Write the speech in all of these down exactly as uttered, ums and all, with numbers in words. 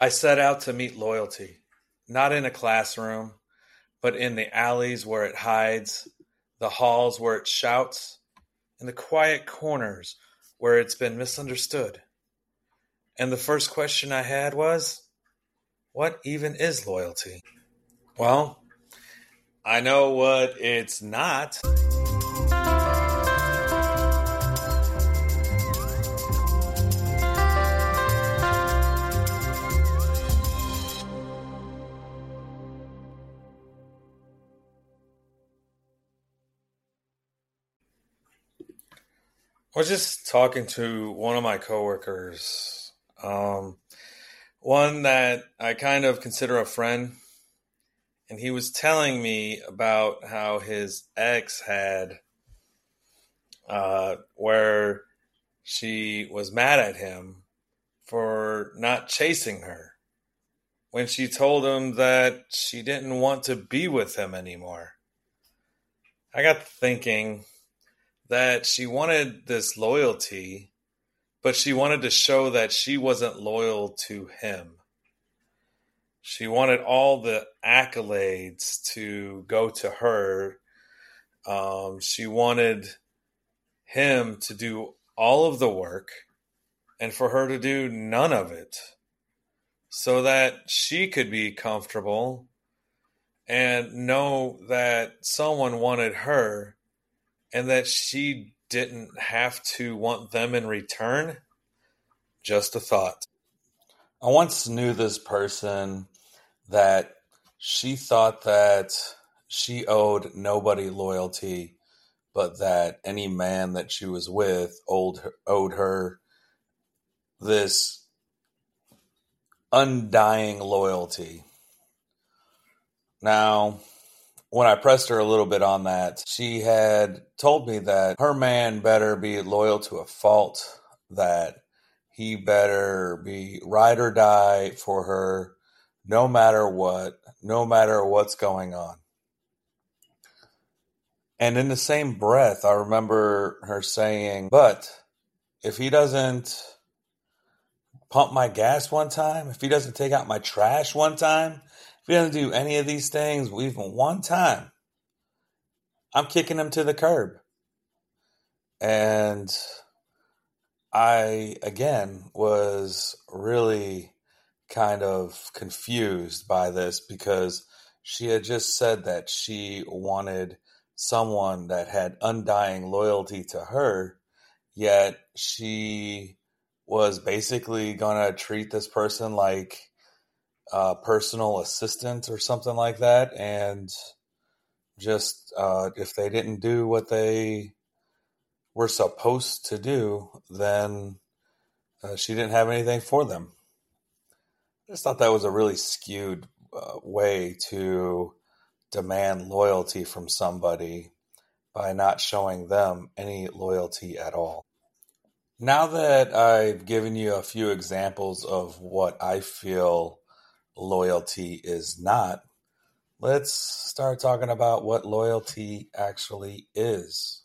I set out to meet loyalty, not in a classroom, but in the alleys where it hides, the halls where it shouts, in the quiet corners where it's been misunderstood. And the first question I had was, what even is loyalty? Well, I know what it's not. I was just talking to one of my coworkers, um, one that I kind of consider a friend, and he was telling me about how his ex had, uh, where she was mad at him for not chasing her when she told him that she didn't want to be with him anymore. I got thinking that she wanted this loyalty, but she wanted to show that she wasn't loyal to him. She wanted all the accolades to go to her. Um, she wanted him to do all of the work and for her to do none of it so that she could be comfortable and know that someone wanted her and that she didn't have to want them in return. Just a thought. I once knew this person that she thought that she owed nobody loyalty, but that any man that she was with owed her, owed her this undying loyalty. Now, when I pressed her a little bit on that, she had told me that her man better be loyal to a fault, that he better be ride or die for her no matter what, no matter what's going on. And in the same breath, I remember her saying, but if he doesn't pump my gas one time, if he doesn't take out my trash one time, if he doesn't do any of these things even one time, I'm kicking him to the curb. And I, again, was really kind of confused by this because she had just said that she wanted someone that had undying loyalty to her, yet she was basically going to treat this person like a personal assistant or something like that. And just uh, if they didn't do what they were supposed to do, then uh, she didn't have anything for them. I just thought that was a really skewed uh, way to demand loyalty from somebody by not showing them any loyalty at all. Now that I've given you a few examples of what I feel loyalty is not, let's start talking about what loyalty actually is.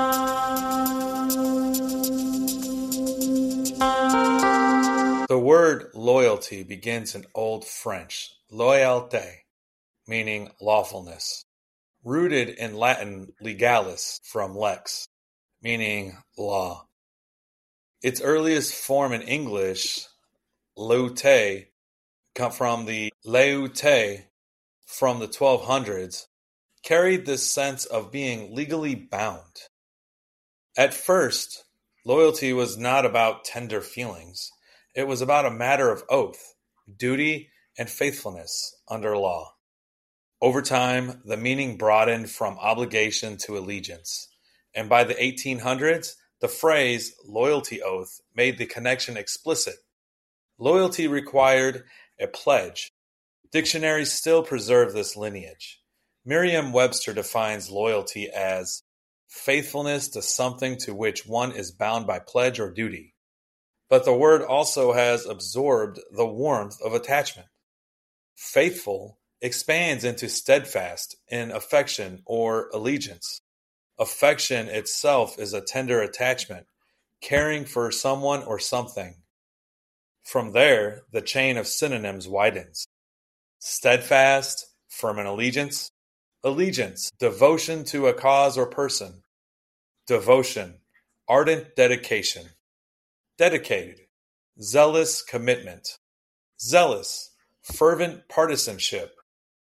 The word loyalty begins in Old French, loyauté, meaning lawfulness, rooted in Latin legalis from lex, meaning law. Its earliest form in English, leute, come from the leute from the twelve hundreds, carried this sense of being legally bound. At first, loyalty was not about tender feelings. It was about a matter of oath, duty, and faithfulness under law. Over time, the meaning broadened from obligation to allegiance, and by the eighteen hundreds, the phrase loyalty oath made the connection explicit. Loyalty required a pledge. Dictionaries still preserve this lineage. Merriam-Webster defines loyalty as faithfulness to something to which one is bound by pledge or duty. But the word also has absorbed the warmth of attachment. Faithful expands into steadfast in affection or allegiance. Affection itself is a tender attachment, caring for someone or something. From there, the chain of synonyms widens. Steadfast, firm in allegiance. Allegiance, devotion to a cause or person. Devotion, ardent dedication. Dedicated, zealous commitment. Zealous, fervent partisanship.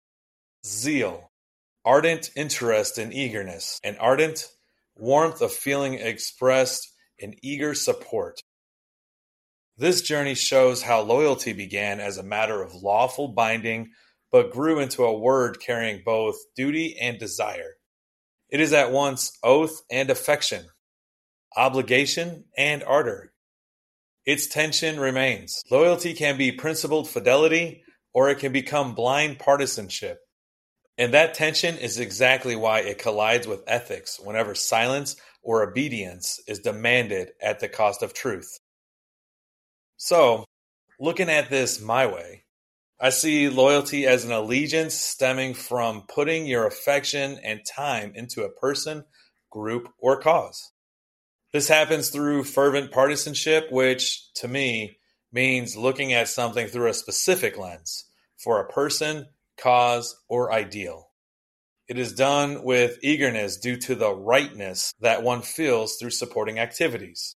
Zeal, ardent interest and eagerness. And ardent, warmth of feeling expressed in eager support. This journey shows how loyalty began as a matter of lawful binding, but grew into a word carrying both duty and desire. It is at once oath and affection, obligation and ardor. Its tension remains. Loyalty can be principled fidelity, or it can become blind partisanship. And that tension is exactly why it collides with ethics whenever silence or obedience is demanded at the cost of truth. So, looking at this my way, I see loyalty as an allegiance stemming from putting your affection and time into a person, group, or cause. This happens through fervent partisanship, which, to me, means looking at something through a specific lens for a person, cause, or ideal. It is done with eagerness due to the rightness that one feels through supporting activities.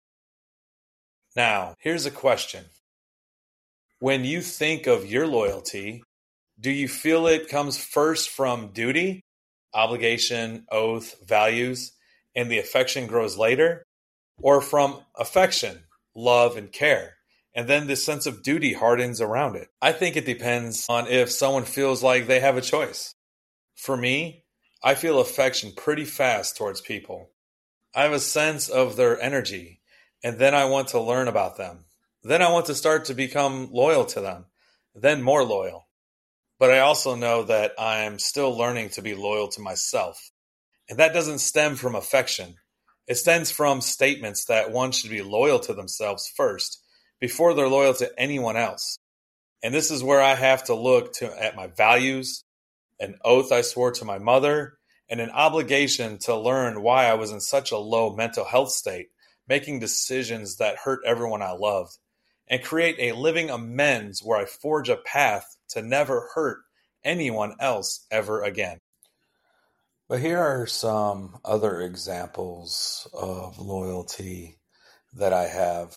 Now, here's a question. When you think of your loyalty, do you feel it comes first from duty, obligation, oath, values, and the affection grows later? Or from affection, love, and care, and then this sense of duty hardens around it? I think it depends on if someone feels like they have a choice. For me, I feel affection pretty fast towards people. I have a sense of their energy, and then I want to learn about them. Then I want to start to become loyal to them, then more loyal. But I also know that I am still learning to be loyal to myself. And that doesn't stem from affection. It stems from statements that one should be loyal to themselves first, before they're loyal to anyone else. And this is where I have to look to at my values, an oath I swore to my mother, and an obligation to learn why I was in such a low mental health state, making decisions that hurt everyone I loved, and create a living amends where I forge a path to never hurt anyone else ever again. But here are some other examples of loyalty that I have.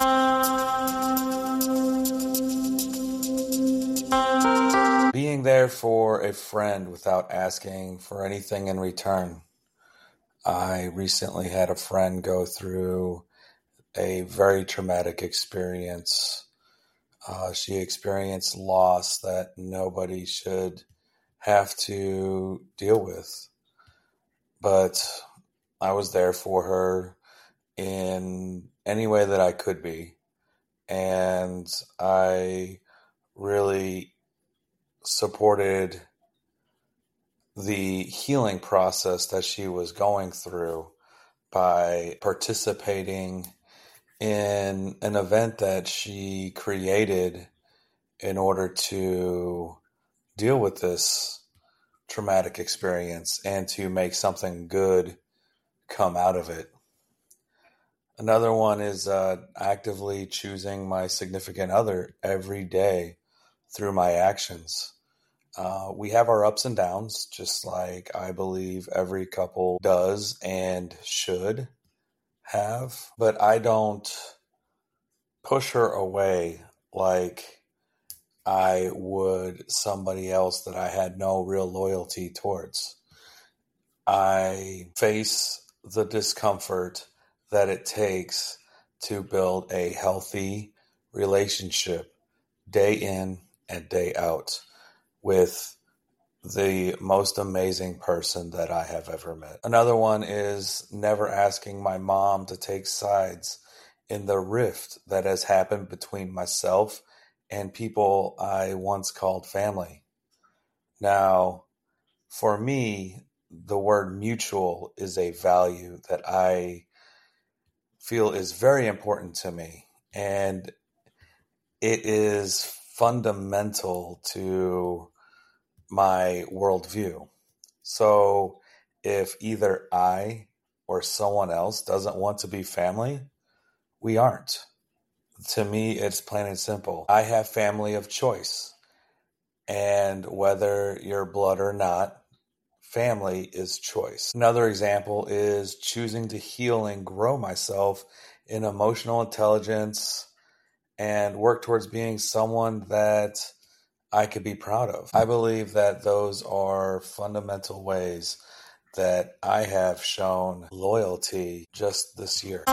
Being there for a friend without asking for anything in return. I recently had a friend go through a very traumatic experience. Uh, she experienced loss that nobody should have to deal with. But I was there for her in any way that I could be. And I really supported the healing process that she was going through by participating in an event that she created in order to deal with this traumatic experience and to make something good come out of it. Another one is uh, actively choosing my significant other every day through my actions. Uh, we have our ups and downs, just like I believe every couple does and should have, but I don't push her away like I would somebody else that I had no real loyalty towards. I face the discomfort that it takes to build a healthy relationship day in and day out with the most amazing person that I have ever met. Another one is never asking my mom to take sides in the rift that has happened between myself and people I once called family. Now, for me, the word mutual is a value that I feel is very important to me, and it is fundamental to my worldview. So if either I or someone else doesn't want to be family, we aren't. to me, it's plain and simple. I have family of choice. And whether you're blood or not, family is choice. Another example is choosing to heal and grow myself in emotional intelligence and work towards being someone that I could be proud of. I believe that those are fundamental ways that I have shown loyalty just this year.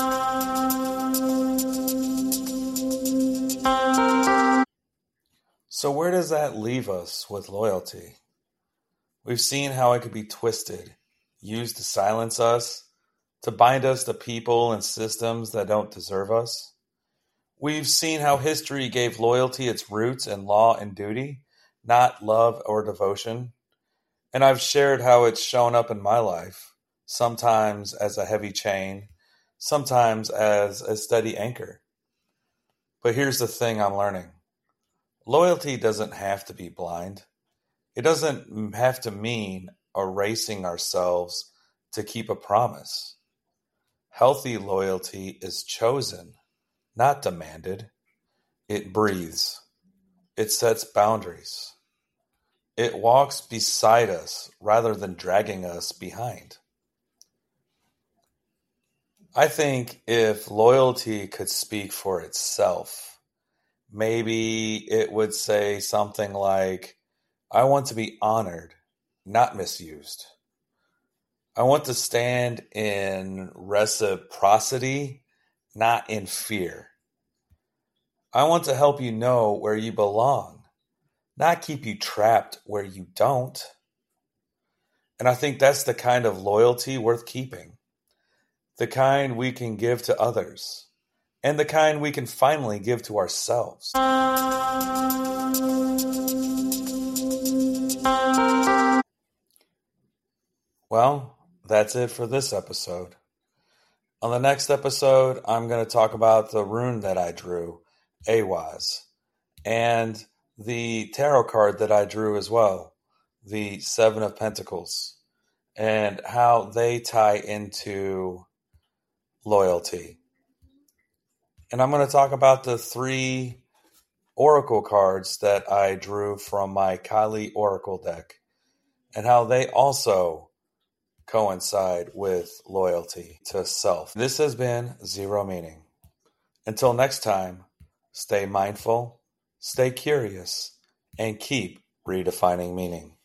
So where does that leave us with loyalty? We've seen how it could be twisted, used to silence us, to bind us to people and systems that don't deserve us. We've seen how history gave loyalty its roots in law and duty, not love or devotion. And I've shared how it's shown up in my life, sometimes as a heavy chain, sometimes as a steady anchor. But here's the thing I'm learning. Loyalty doesn't have to be blind. It doesn't have to mean erasing ourselves to keep a promise. Healthy loyalty is chosen, not demanded. It breathes. It sets boundaries. It walks beside us rather than dragging us behind. I think if loyalty could speak for itself, maybe it would say something like, I want to be honored, not misused. I want to stand in reciprocity, not in fear. I want to help you know where you belong, not keep you trapped where you don't. And I think that's the kind of loyalty worth keeping. The kind we can give to others, and the kind we can finally give to ourselves. Well, that's it for this episode. On the next episode, I'm going to talk about the rune that I drew, Ehwaz, and the tarot card that I drew as well, the Seven of Pentacles, and how they tie into loyalty. And I'm going to talk about the three oracle cards that I drew from my Kali Oracle deck, and how they also coincide with loyalty to self. This has been Zero Meaning. Until next time, stay mindful, stay curious, and keep redefining meaning.